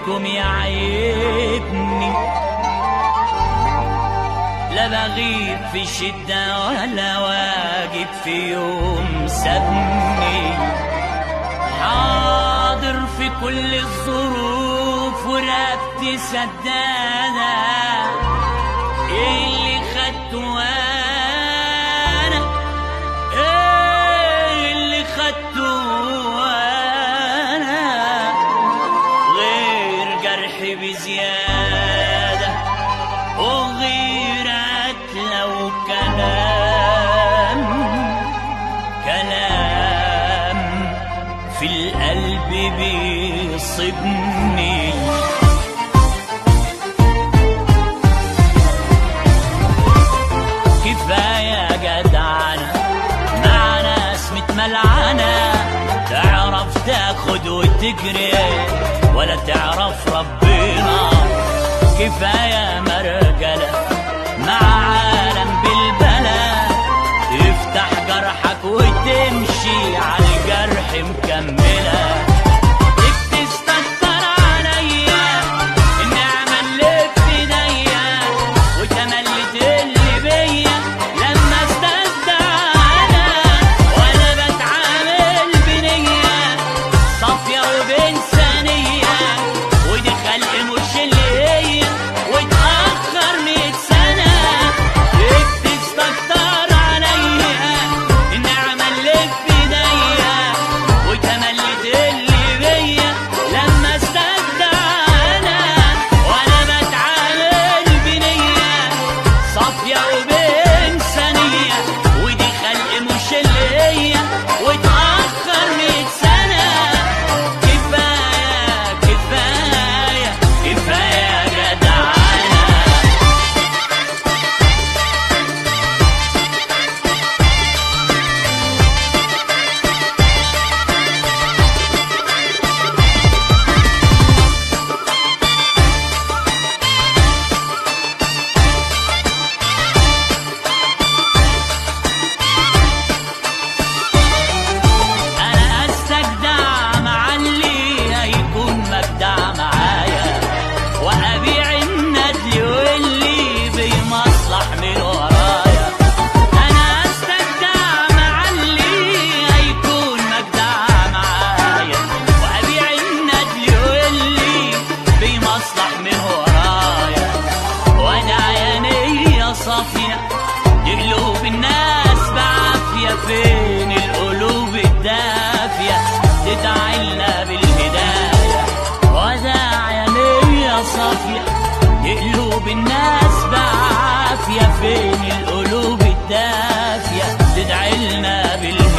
غيركم يعيبني، لا بغيب في شدة ولا واجب في يوم سابني، حاضر في كل الظروف ورقبتي سدادة، اللي خدته وانا اللي خدته وانا غير جرحي بزيادة وغير قتلة وكلام في القلب بيصيبني. كفاية جدعنة مع ناس متملعنة، تعرف تاخد وتجري ولا تعرف ربنا. كفاية مرجلة مع عالم بالبلا، تفتح جرحك وتمشي على الجرح مكملة. بتستكتر عليا النعمة اللي في ايديا وتملت اللي بيا لما استدعانا، وانا بتعامل بنية صافية وبإنسانية، ودي خلق مش اللي هي واتأخر 100 سنة. بتستكتر عليا النعمة اللي في ايديا وتملت اللي بيا لما استدعانا، وانا بتعامل بنية صافية وبإنسانية، ودي خلق مش اللي هي واتأخر 100 سنة. كفاية كفاية كفاية جدعانة. أنا أستجدع مع اللي هيكون مجدع معايا، وأبيع الندل واللي بيمصلح من ورايا. أنا أستجدع مع اللي هيكون مجدع معايا، وأبيع الندل واللي بيمصلح من ورايا. وأنا عينيا صافية لقلوب الناس بعافية، فين القلوب الدافية تدعي لنا بالهداية. وأنا عينيا صافية لقلوب الناس بعافية، فين القلوب الدافية تدعي لنا بالهداية.